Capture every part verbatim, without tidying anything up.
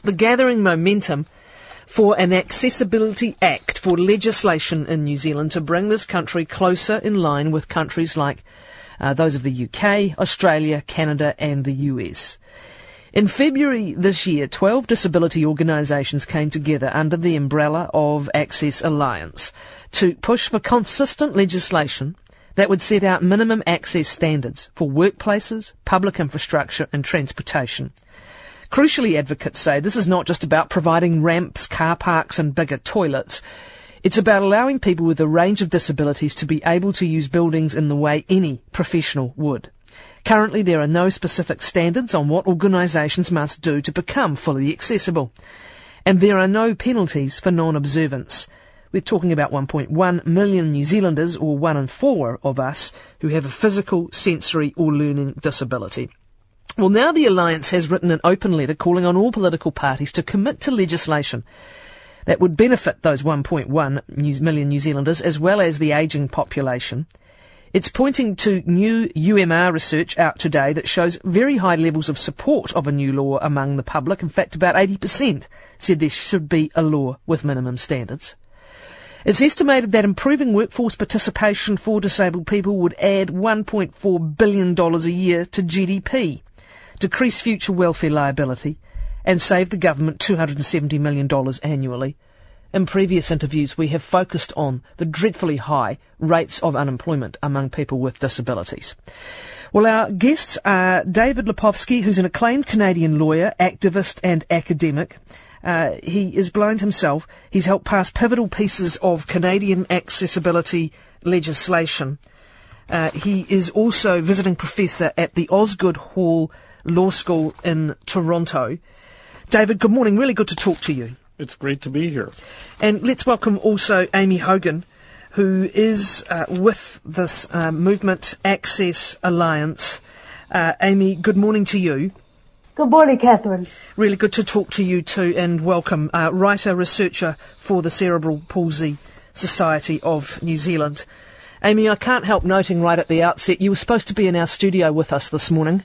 the gathering momentum for an Accessibility Act for legislation in New Zealand to bring this country closer in line with countries like uh, those of the U K, Australia, Canada and the U S. In February this year, twelve disability organisations came together under the umbrella of Access Alliance to push for consistent legislation that would set out minimum access standards for workplaces, public infrastructure and transportation. Crucially, advocates say this is not just about providing ramps, car parks and bigger toilets. It's about allowing people with a range of disabilities to be able to use buildings in the way any professional would. Currently, there are no specific standards on what organisations must do to become fully accessible. And there are no penalties for non-observance. We're talking about one point one million New Zealanders, or one in four of us, who have a physical, sensory or learning disability. Well, now the Alliance has written an open letter calling on all political parties to commit to legislation that would benefit those one point one million New Zealanders as well as the ageing population. It's pointing to new U M R research out today that shows very high levels of support of a new law among the public. In fact, about eighty percent said there should be a law with minimum standards. It's estimated that improving workforce participation for disabled people would add one point four billion dollars a year to G D P, decrease future welfare liability, and save the government two hundred seventy million dollars annually. In previous interviews, we have focused on the dreadfully high rates of unemployment among people with disabilities. Well, our guests are David Lepofsky, who's an acclaimed Canadian lawyer, activist and academic. Uh, he is blind himself. He's helped pass pivotal pieces of Canadian accessibility legislation. Uh, he is also visiting professor at the Osgoode Hall Law School in Toronto. David, good morning. Really good to talk to you. It's great to be here. And let's welcome also Amy Hogan, who is uh, with this uh, Movement Access Alliance. Uh, Amy, good morning to you. Good morning, Catherine. Really good to talk to you too, and welcome. Uh, writer, researcher for the Cerebral Palsy Society of New Zealand. Amy, I can't help noting right at the outset, you were supposed to be in our studio with us this morning,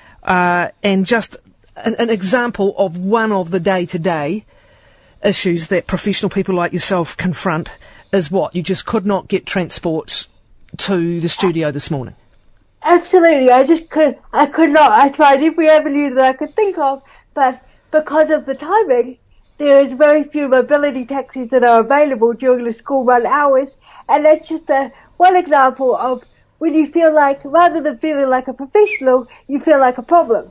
uh, and just an, an example of one of the day-to-day issues that professional people like yourself confront is what? You just could not get transport to the studio this morning. Absolutely. I just could, I could not. I tried every avenue that I could think of, but because of the timing, there is very few mobility taxis that are available during the school run hours, and that's just a, one example of when you feel like, rather than feeling like a professional, you feel like a problem.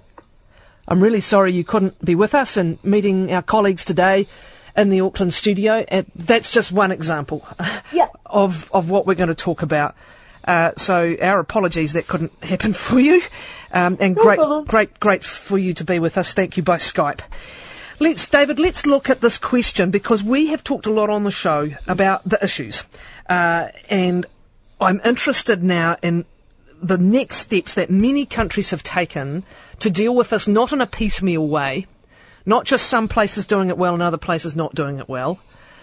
I'm really sorry you couldn't be with us and meeting our colleagues today in the Auckland studio. And that's just one example yeah. of, of what we're going to talk about. Uh, so our apologies that couldn't happen for you. Um, and no great, problem. great, great for you to be with us. Thank you by Skype. Let's, David, let's look at this question because we have talked a lot on the show about the issues. Uh, and I'm interested now in the next steps that many countries have taken to deal with this, not in a piecemeal way, not just some places doing it well and other places not doing it well,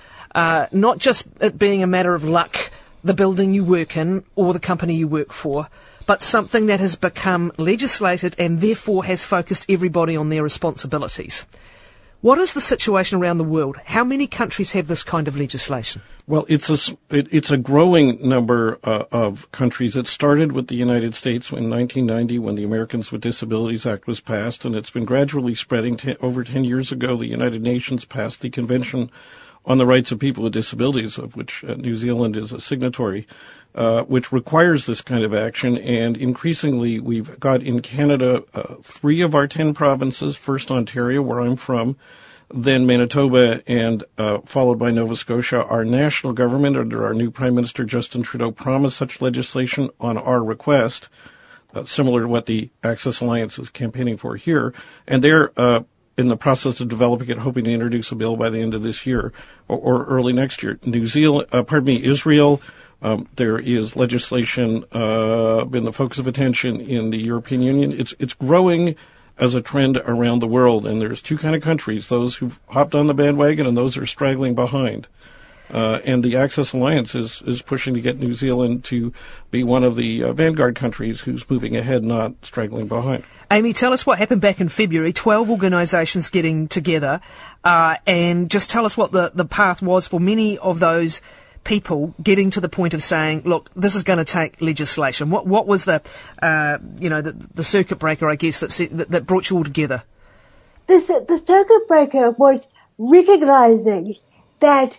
uh, not just it being a matter of luck, the building you work in or the company you work for, but something that has become legislated and therefore has focused everybody on their responsibilities. What is the situation around the world? How many countries have this kind of legislation? Well, it's a, it, it's a growing number uh, of countries. It started with the United States in nineteen ninety when the Americans with Disabilities Act was passed, and it's been gradually spreading. Ten, over ten years ago, the United Nations passed the Convention on the Rights of People with Disabilities, of which uh, New Zealand is a signatory, uh, which requires this kind of action. And increasingly, we've got in Canada uh, three of our ten provinces, first Ontario, where I'm from, then Manitoba, and uh, followed by Nova Scotia. Our national government, under our new Prime Minister Justin Trudeau, promised such legislation on our request, uh, similar to what the Access Alliance is campaigning for here. And they're uh, in the process of developing it, hoping to introduce a bill by the end of this year or, or early next year. New Zealand, uh, pardon me, Israel, um, there is legislation uh, been the focus of attention in the European Union. It's it's growing as a trend around the world, and there's two kind of countries, those who've hopped on the bandwagon and those who are straggling behind. Uh, and the Access Alliance is, is pushing to get New Zealand to be one of the uh, vanguard countries who's moving ahead, not straggling behind. Amy, tell us what happened back in February, twelve organisations getting together, uh, and just tell us what the, the path was for many of those people getting to the point of saying, look, this is going to take legislation. What what was the, uh, you know, the, the circuit breaker, I guess, that, that, that brought you all together? The, the circuit breaker was recognising that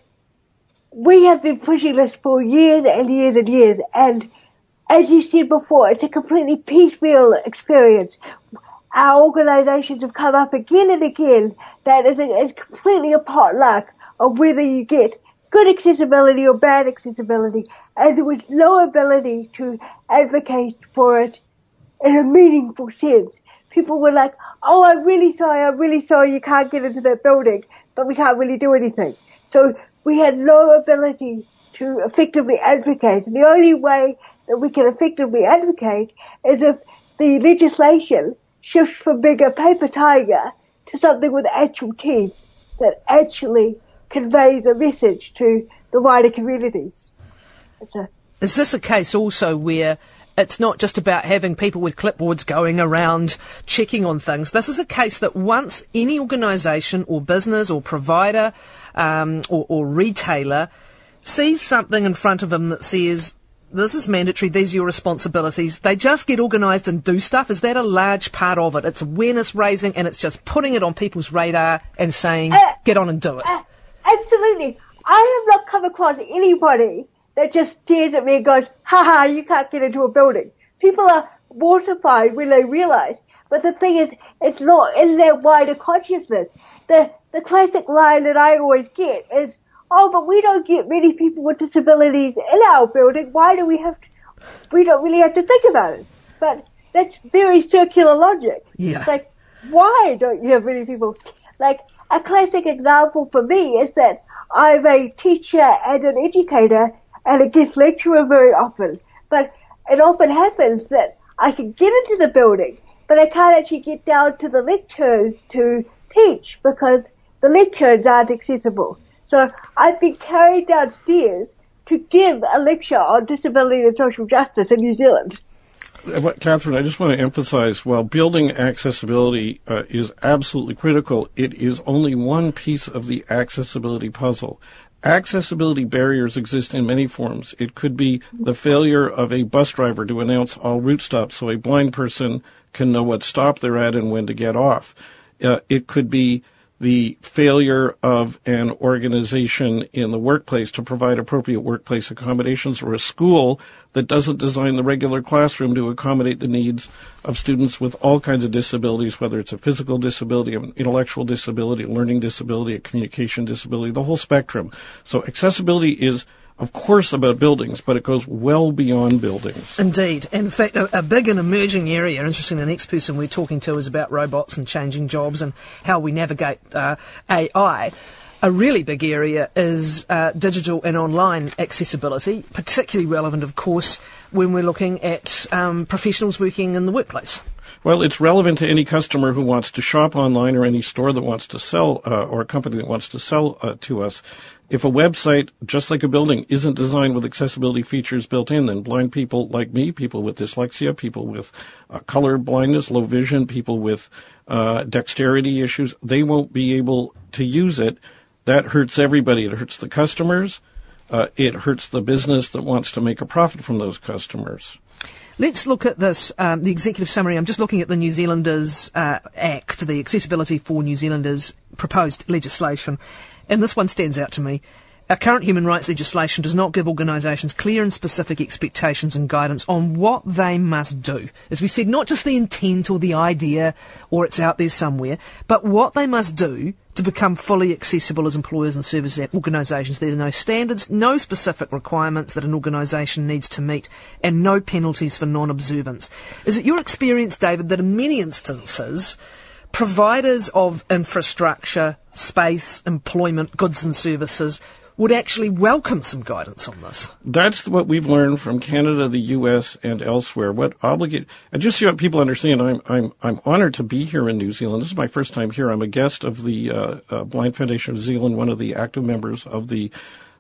we have been pushing this for years and years and years, and as you said before, it's a completely piecemeal experience. Our organisations have come up again and again that it's, a, it's completely a potluck of whether you get good accessibility or bad accessibility, and there was no ability to advocate for it in a meaningful sense. People were like, oh, I'm really sorry, I'm really sorry you can't get into that building, but we can't really do anything. So we had no ability to effectively advocate. And the only way that we can effectively advocate is if the legislation shifts from being a paper tiger to something with actual teeth that actually conveys a message to the wider community. A is this a case also where it's not just about having people with clipboards going around checking on things? This is a case that once any organisation or business or provider um, or, or retailer sees something in front of them that says, this is mandatory, these are your responsibilities, they just get organised and do stuff. Is that a large part of it? It's awareness raising and it's just putting it on people's radar and saying, uh, get on and do it. Uh, absolutely. I have not come across anybody that just stares at me and goes, ha ha, you can't get into a building. People are mortified when they realise. But the thing is, it's not in their wider consciousness. The, the classic line that I always get is, oh, but we don't get many people with disabilities in our building. Why do we have to, we don't really have to think about it. But that's very circular logic. Yeah. It's like, why don't you have many people? Like, a classic example for me is that I'm a teacher and an educator and a guest lecturer very often. But it often happens that I can get into the building, but I can't actually get down to the lectures to teach because the lectures aren't accessible. So I've been carried downstairs to give a lecture on disability and social justice in New Zealand. Catherine, I just want to emphasize, while building accessibility uh, is absolutely critical, it is only one piece of the accessibility puzzle. Accessibility barriers exist in many forms. It could be the failure of a bus driver to announce all route stops so a blind person can know what stop they're at and when to get off. Uh, it could be the failure of an organization in the workplace to provide appropriate workplace accommodations, or a school that doesn't design the regular classroom to accommodate the needs of students with all kinds of disabilities, whether it's a physical disability, an intellectual disability, a learning disability, a communication disability, the whole spectrum. So accessibility is, of course, about buildings, but it goes well beyond buildings. Indeed. And in fact, a, a big and emerging area, interesting, the next person we're talking to is about robots and changing jobs and how we navigate uh, A I. A really big area is uh, digital and online accessibility, particularly relevant, of course, when we're looking at um, professionals working in the workplace. Well, it's relevant to any customer who wants to shop online or any store that wants to sell uh, or a company that wants to sell uh, to us. If a website, just like a building, isn't designed with accessibility features built in, then blind people like me, people with dyslexia, people with uh, color blindness, low vision, people with uh, dexterity issues, they won't be able to use it. That hurts everybody. It hurts the customers. Uh, it hurts the business that wants to make a profit from those customers. Let's look at this, um, the executive summary. I'm just looking at the New Zealanders uh, Act, the Accessibility for New Zealanders proposed legislation. And this one stands out to me. Our current human rights legislation does not give organisations clear and specific expectations and guidance on what they must do. As we said, not just the intent or the idea or it's out there somewhere, but what they must do to become fully accessible as employers and service organisations. There are no standards, no specific requirements that an organisation needs to meet, and no penalties for non-observance. Is it your experience, David, that in many instances providers of infrastructure, space, employment, goods and services would actually welcome some guidance on this? That's what we've learned from Canada, the U S, and elsewhere. What obligate, and just so that people understand, I'm I'm I'm honored to be here in New Zealand. This is my first time here. I'm a guest of the uh, uh, Blind Foundation of New Zealand, one of the active members of the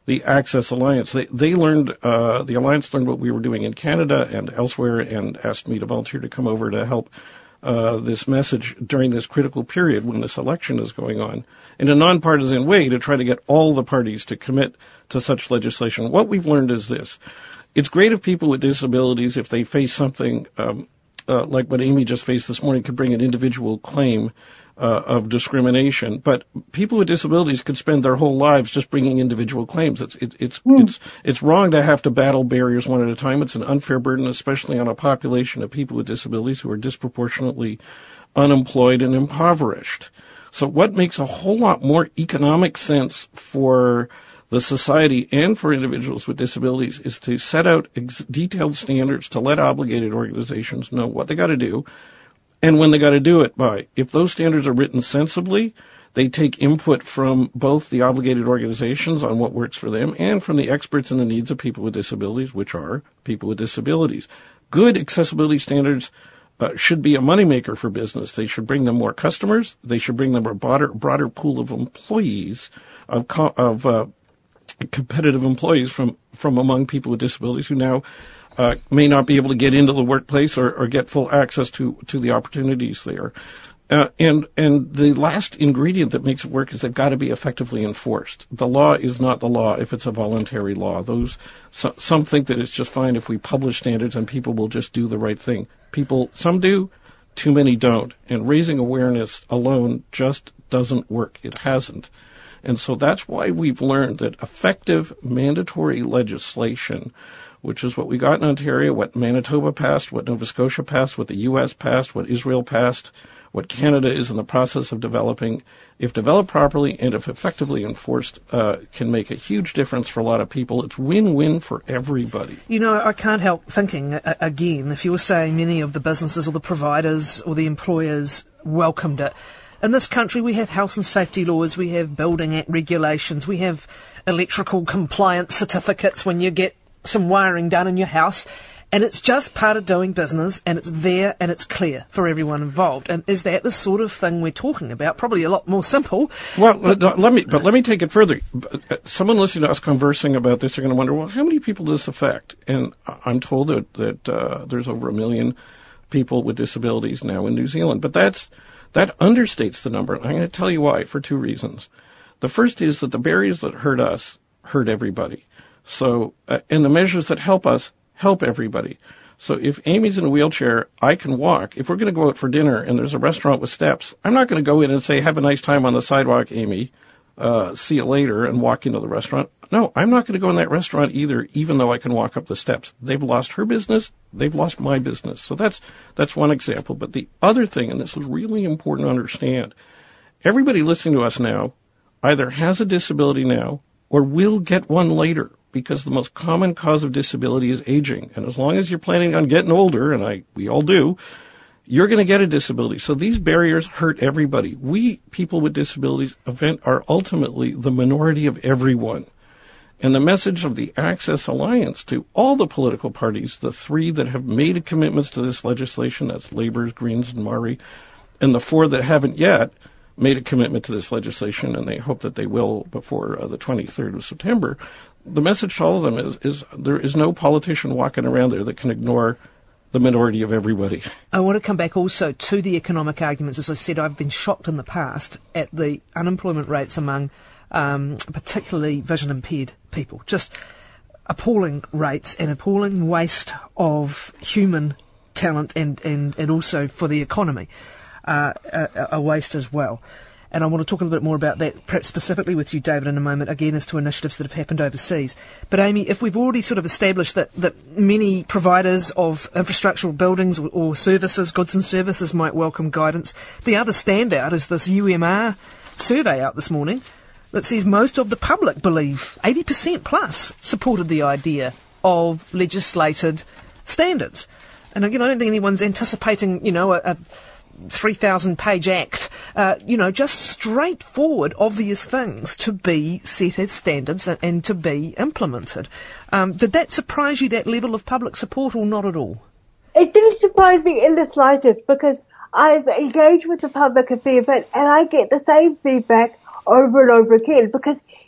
the Access Alliance. They, they learned, uh, the Alliance learned what we were doing in Canada and elsewhere and asked me to volunteer to come over to help uh, this message during this critical period when this election is going on in a nonpartisan way to try to get all the parties to commit to such legislation. What we've learned is this. It's great if people with disabilities, if they face something um, uh, like what Amy just faced this morning, could bring an individual claim uh, of discrimination. But people with disabilities could spend their whole lives just bringing individual claims. It's it, it's mm. it's it's wrong to have to battle barriers one at a time. It's an unfair burden, especially on a population of people with disabilities who are disproportionately unemployed and impoverished. So what makes a whole lot more economic sense for the society and for individuals with disabilities is to set out ex- detailed standards to let obligated organizations know what they got to do and when they got to do it by. If those standards are written sensibly, they take input from both the obligated organizations on what works for them and from the experts in the needs of people with disabilities, which are people with disabilities. Good accessibility standards uh, should be a moneymaker for business. They should bring them more customers. They should bring them a broader, broader pool of employees, of, co- of uh, competitive employees from, from among people with disabilities who now uh, may not be able to get into the workplace or, or get full access to, to the opportunities there. Uh, and and the last ingredient that makes it work is they've got to be effectively enforced. The law is not the law if it's a voluntary law. Those so, some think that it's just fine if we publish standards and people will just do the right thing. People, some do, too many don't. And raising awareness alone just doesn't work. It hasn't. And so that's why we've learned that effective mandatory legislation, which is what we got in Ontario, what Manitoba passed, what Nova Scotia passed, what the U S passed, what Israel passed, what Canada is in the process of developing, if developed properly and if effectively enforced, uh, can make a huge difference for a lot of people. It's win-win for everybody. You know, I can't help thinking, uh, again, if you were saying many of the businesses or the providers or the employers welcomed it. In this country, we have health and safety laws, we have building act regulations, we have electrical compliance certificates when you get some wiring done in your house. And it's just part of doing business, and it's there, and it's clear for everyone involved. And is that the sort of thing we're talking about? Probably a lot more simple. Well, but, let me, but let me take it further. Someone listening to us conversing about this are going to wonder, well, how many people does this affect? And I'm told that, that uh, there's over a million people with disabilities now in New Zealand. But that's that understates the number. And I'm going to tell you why, for two reasons. The first is that the barriers that hurt us hurt everybody. So, uh, and the measures that help us help everybody. So if Amy's in a wheelchair, I can walk. If we're going to go out for dinner and there's a restaurant with steps, I'm not going to go in and say, have a nice time on the sidewalk, Amy. Uh, see you later, and walk into the restaurant. No, I'm not going to go in that restaurant either, even though I can walk up the steps. They've lost her business. They've lost my business. So that's, that's one example. But the other thing, and this is really important to understand, everybody listening to us now either has a disability now or will get one later, because the most common cause of disability is aging. And as long as you're planning on getting older, and I, we all do, you're going to get a disability. So these barriers hurt everybody. We, people with disabilities, event are ultimately the minority of everyone. And the message of the Access Alliance to all the political parties, the three that have made commitments to this legislation, that's Labour, Greens, and Maori, and the four that haven't yet made a commitment to this legislation, and they hope that they will before uh, the twenty-third of September, the message to all of them is, is there is no politician walking around there that can ignore the minority of everybody. I want to come back also to the economic arguments. As I said, I've been shocked in the past at the unemployment rates among um, particularly vision-impaired people. Just appalling rates and appalling waste of human talent and, and, and also for the economy, uh, a, a waste as well. And I want to talk a little bit more about that, perhaps specifically with you, David, in a moment, again, as to initiatives that have happened overseas. But, Amy, if we've already sort of established that, that many providers of infrastructural buildings or, or services, goods and services, might welcome guidance, the other standout is this U M R survey out this morning that says most of the public believe, eighty percent plus, supported the idea of legislated standards. And, again, I don't think anyone's anticipating, you know, a... a three thousand page act, uh, you know, just straightforward, obvious things to be set as standards and, and to be implemented. Um, did that surprise you, that level of public support, or not at all? It didn't surprise me in the slightest, because I've engaged with the public a fair bit and I get the same feedback over and over again, because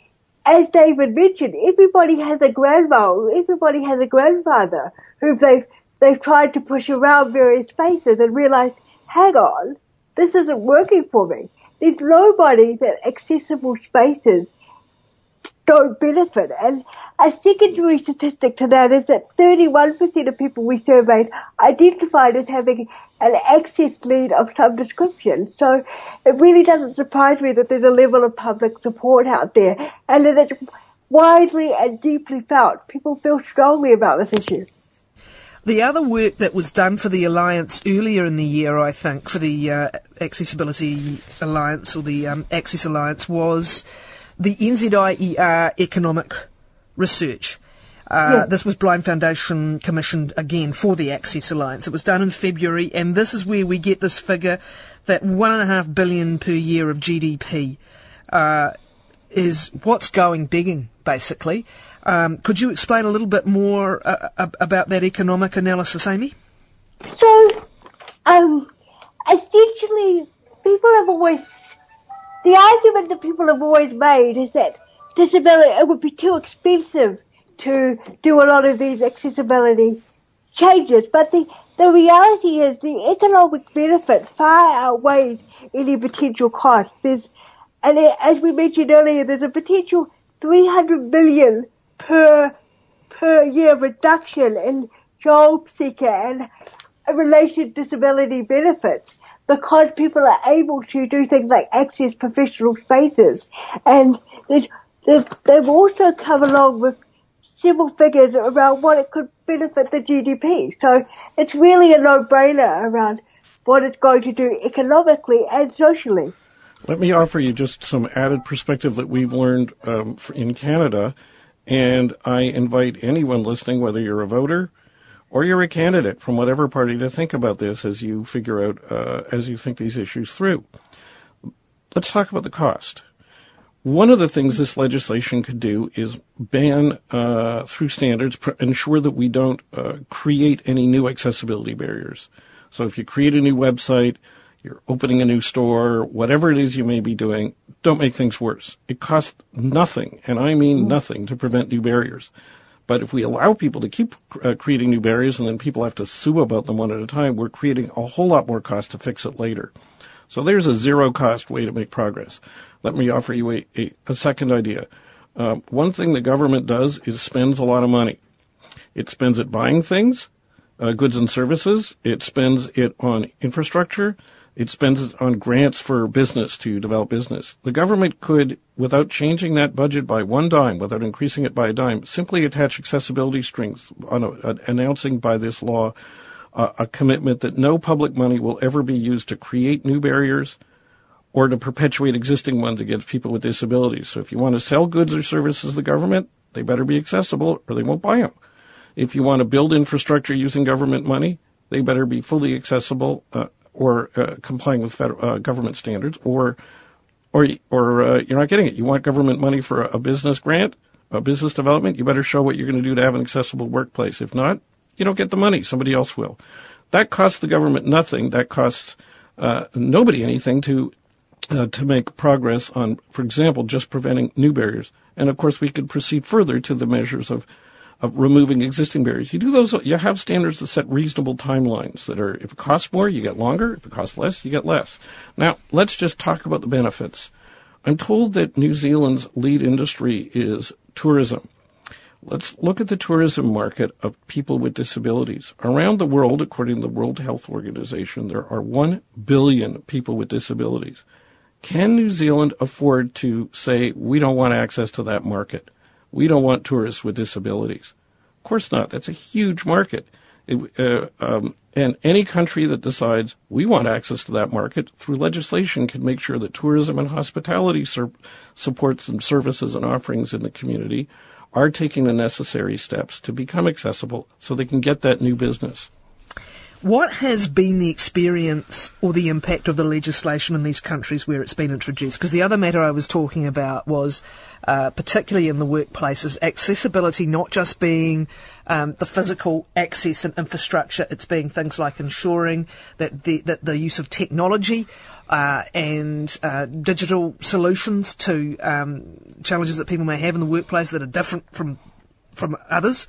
as David mentioned, everybody has a grandma, everybody has a grandfather who they've, they've tried to push around various spaces and realized, hang on, this isn't working for me. There's nobody that accessible spaces don't benefit. And a secondary statistic to that is that thirty-one percent of people we surveyed identified as having an access need of some description. So it really doesn't surprise me that there's a level of public support out there and that it's widely and deeply felt. People feel strongly about this issue. The other work that was done for the Alliance earlier in the year, I think, for the uh, Accessibility Alliance or the um, Access Alliance was the N Z I E R economic research. Uh, yeah. This was Blind Foundation commissioned again for the Access Alliance. It was done in February, and this is where we get this figure that one and a half billion per year of G D P uh, is what's going begging, basically. Um, could you explain a little bit more uh, about that economic analysis, Amy? So, um, essentially, people have always, the argument that people have always made is that disability, it would be too expensive to do a lot of these accessibility changes. But the, the reality is the economic benefit far outweighs any potential cost. There's, and as we mentioned earlier, there's a potential three hundred billion per per year reduction in job seeker and related disability benefits because people are able to do things like access professional spaces. And they've, they've, they've also come along with several figures around what it could benefit the G D P. So it's really a no-brainer around what it's going to do economically and socially. Let me offer you just some added perspective that we've learned um, in Canada. And I invite anyone listening, whether you're a voter or you're a candidate from whatever party, to think about this as you figure out, uh, as you think these issues through. Let's talk about the cost. One of the things this legislation could do is ban, uh, through standards, pr- ensure that we don't uh, create any new accessibility barriers. So if you create a new website, you're opening a new store, whatever it is you may be doing, don't make things worse. It costs nothing, and I mean nothing, to prevent new barriers. But if we allow people to keep uh, creating new barriers and then people have to sue about them one at a time, we're creating a whole lot more cost to fix it later. So there's a zero-cost way to make progress. Let me offer you a, a, a second idea. Uh, one thing the government does is spends a lot of money. It spends it buying things, uh, goods and services. It spends it on infrastructure. It spends it on grants for business to develop business. The government could, without changing that budget by one dime, without increasing it by a dime, simply attach accessibility strings on a, a, announcing by this law uh, a commitment that no public money will ever be used to create new barriers or to perpetuate existing ones against people with disabilities. So if you want to sell goods or services to the government, they better be accessible or they won't buy them. If you want to build infrastructure using government money, they better be fully accessible uh, or uh, complying with federal uh, government standards, or or or uh, you're not getting it. You want government money for a, a business grant, a business development, you better show what you're going to do to have an accessible workplace. If not, you don't get the money. Somebody else will. That costs the government nothing. That costs uh, nobody anything to uh, to make progress on, for example, just preventing new barriers. And, of course, we could proceed further to the measures of of removing existing barriers. You do those, you have standards that set reasonable timelines that are, if it costs more, you get longer. If it costs less, you get less. Now, let's just talk about the benefits. I'm told that New Zealand's lead industry is tourism. Let's look at the tourism market of people with disabilities. Around the world, according to the World Health Organization, there are one billion people with disabilities. Can New Zealand afford to say, we don't want access to that market? We don't want tourists with disabilities. Of course not. That's a huge market. It, uh, um, and any country that decides we want access to that market through legislation can make sure that tourism and hospitality sur- supports and services and offerings in the community are taking the necessary steps to become accessible so they can get that new business. What has been the experience or the impact of the legislation in these countries where it's been introduced? Because the other matter I was talking about was, uh, particularly in the workplaces, accessibility not just being um, the physical access and infrastructure, it's being things like ensuring that the, that the use of technology uh, and uh, digital solutions to um, challenges that people may have in the workplace that are different from from others.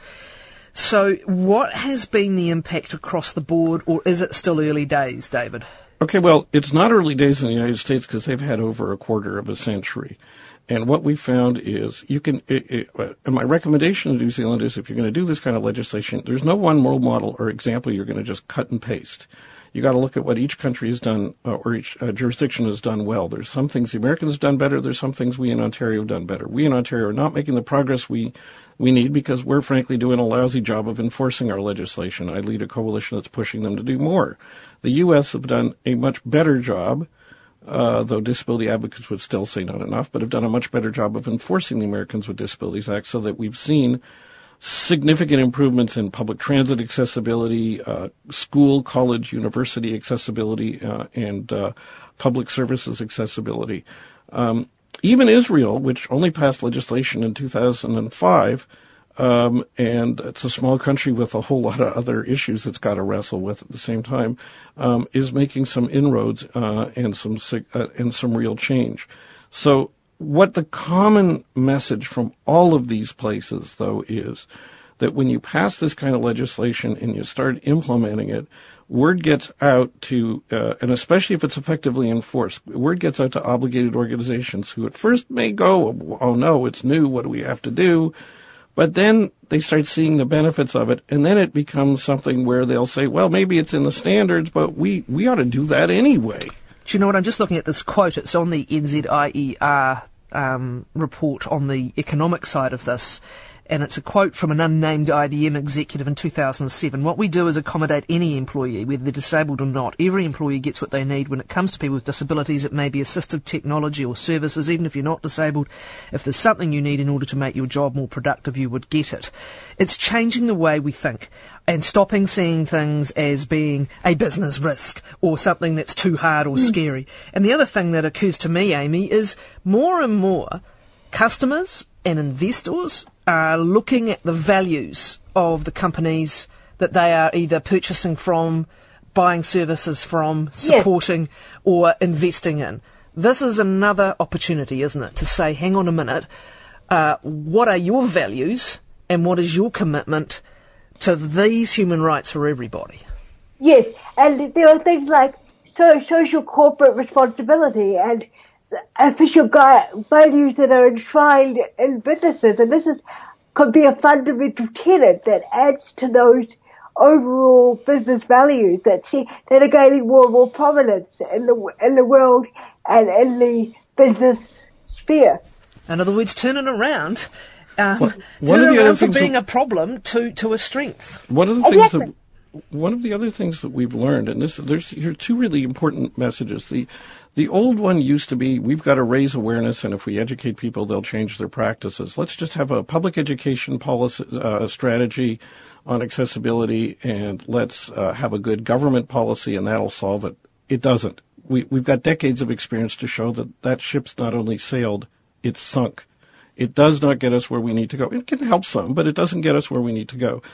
So what has been the impact across the board, or is it still early days, David? Okay, well, it's not early days in the United States because they've had over a quarter of a century. And what we found is you can, it, it, uh, and my recommendation to New Zealand is if you're going to do this kind of legislation, there's no one role model or example you're going to just cut and paste. You got to look at what each country has done, uh, or each uh, jurisdiction has done well. There's some things the Americans have done better. There's some things we in Ontario have done better. We in Ontario are not making the progress we we need because we're frankly doing a lousy job of enforcing our legislation. I lead a coalition that's pushing them to do more. The U S have done a much better job, uh, though disability advocates would still say not enough, but have done a much better job of enforcing the Americans with Disabilities Act so that we've seen significant improvements in public transit accessibility, uh, school, college, university accessibility, uh, and uh, public services accessibility. Um, even Israel, which only passed legislation in two thousand five, um, and it's a small country with a whole lot of other issues it's got to wrestle with at the same time, um, is making some inroads uh, and some uh, and some real change. So what the common message from all of these places, though, is that when you pass this kind of legislation and you start implementing it, word gets out to, uh, and especially if it's effectively enforced, word gets out to obligated organizations who at first may go, oh no, it's new, what do we have to do? But then they start seeing the benefits of it, and then it becomes something where they'll say, well, maybe it's in the standards, but we, we ought to do that anyway. Do you know what? I'm just looking at this quote. It's on the N Z I E R um, report on the economic side of this. And it's a quote from an unnamed I B M executive in two thousand seven. What we do is accommodate any employee, whether they're disabled or not. Every employee gets what they need. When it comes to people with disabilities, it may be assistive technology or services. Even if you're not disabled, if there's something you need in order to make your job more productive, you would get it. It's changing the way we think and stopping seeing things as being a business risk or something that's too hard or mm. scary. And the other thing that occurs to me, Amy, is more and more customers and investors are looking at the values of the companies that they are either purchasing from, buying services from, supporting, yes. or investing in. This is another opportunity, isn't it, to say, hang on a minute, uh, what are your values and what is your commitment to these human rights for everybody? Yes, and there are things like so, social corporate responsibility and official gu- values that are enshrined in businesses, and this is could be a fundamental tenet that adds to those overall business values that see, that are gaining more and more prominence in the in the world and in the business sphere. In other words, turn it around, um, well, turn it around from being a problem to, to a strength. One of the things exactly. that one of the other things that we've learned, and this there's here are two really important messages. The The old one used to be, we've got to raise awareness, and if we educate people, they'll change their practices. Let's just have a public education policy uh, strategy on accessibility, and let's uh, have a good government policy, and that'll solve it. It doesn't. We, we've got decades of experience to show that that ship's not only sailed, it's sunk. It does not get us where we need to go. It can help some, but it doesn't get us where we need to go.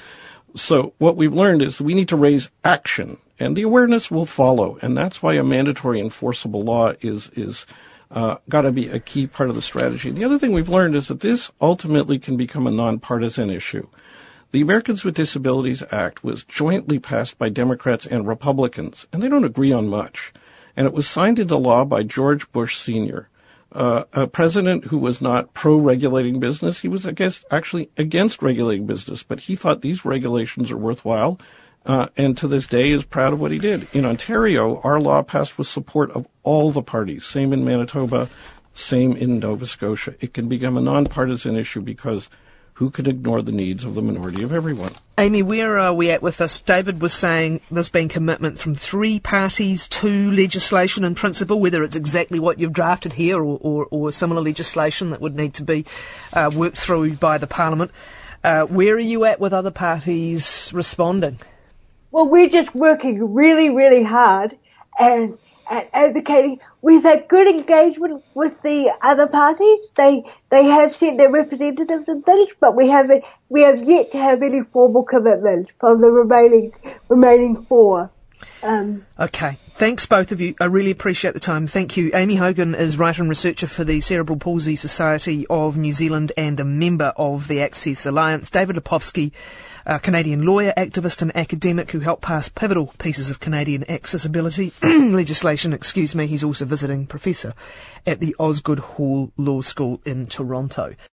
So what we've learned is we need to raise action. And the awareness will follow, and that's why a mandatory enforceable law is is uh, got to be a key part of the strategy. The other thing we've learned is that this ultimately can become a nonpartisan issue. The Americans with Disabilities Act was jointly passed by Democrats and Republicans, and they don't agree on much. And it was signed into law by George Bush Senior, uh, a president who was not pro-regulating business. He was against, actually against regulating business, but he thought these regulations are worthwhile. Uh, and to this day is proud of what he did. In Ontario, our law passed with support of all the parties. Same in Manitoba, same in Nova Scotia. It can become a nonpartisan issue because who could ignore the needs of the minority of everyone? Amy, where are we at with this? David was saying there's been commitment from three parties to legislation in principle, whether it's exactly what you've drafted here or, or, or similar legislation that would need to be uh, worked through by the Parliament. Uh, where are you at with other parties responding? well, we're just working really, really hard and, and advocating. We've had good engagement with the other parties. They they have sent their representatives and things, but we haven't we have yet to have any formal commitments from the remaining remaining four. Um, okay. Thanks, both of you. I really appreciate the time. Thank you. Amy Hogan is writer and researcher for the Cerebral Palsy Society of New Zealand and a member of the Access Alliance. David Lepofsky, a Canadian lawyer, activist and academic who helped pass pivotal pieces of Canadian accessibility legislation. Excuse me. He's also visiting professor at the Osgoode Hall Law School in Toronto.